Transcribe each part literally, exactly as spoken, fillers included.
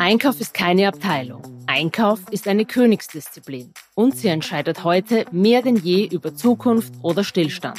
Einkauf ist keine Abteilung. Einkauf ist eine Königsdisziplin und sie entscheidet heute mehr denn je über Zukunft oder Stillstand.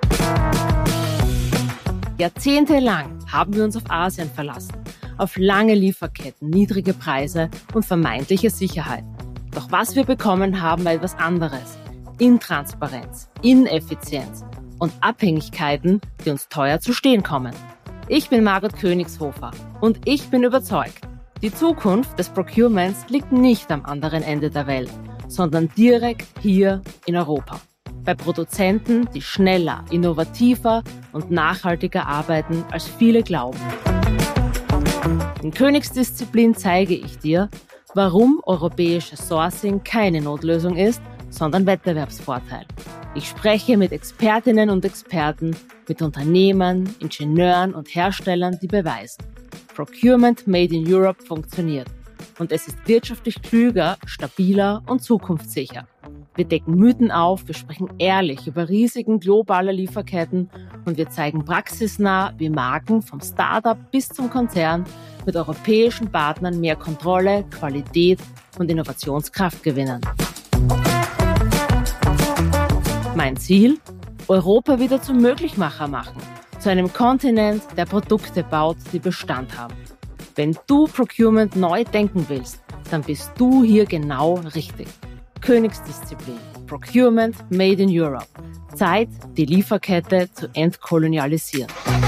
Jahrzehntelang haben wir uns auf Asien verlassen, auf lange Lieferketten, niedrige Preise und vermeintliche Sicherheit. Doch was wir bekommen haben, war etwas anderes. Intransparenz, Ineffizienz und Abhängigkeiten, die uns teuer zu stehen kommen. Ich bin Margot Königshofer und ich bin überzeugt, die Zukunft des Procurements liegt nicht am anderen Ende der Welt, sondern direkt hier in Europa. Bei Produzenten, die schneller, innovativer und nachhaltiger arbeiten, als viele glauben. In Königsdisziplin zeige ich dir, warum europäisches Sourcing keine Notlösung ist, sondern Wettbewerbsvorteil. Ich spreche mit Expertinnen und Experten, mit Unternehmern, Ingenieuren und Herstellern, die beweisen, Procurement Made in Europe funktioniert und es ist wirtschaftlich klüger, stabiler und zukunftssicher. Wir decken Mythen auf, wir sprechen ehrlich über Risiken globaler Lieferketten und wir zeigen praxisnah, wie Marken vom Startup bis zum Konzern mit europäischen Partnern mehr Kontrolle, Qualität und Innovationskraft gewinnen. Mein Ziel? Europa wieder zum Möglichmacher machen, zu einem Kontinent, der Produkte baut, die Bestand haben. Wenn du Procurement neu denken willst, dann bist du hier genau richtig. Königsdisziplin, Procurement Made in Europe. Zeit, die Lieferkette zu entkolonialisieren.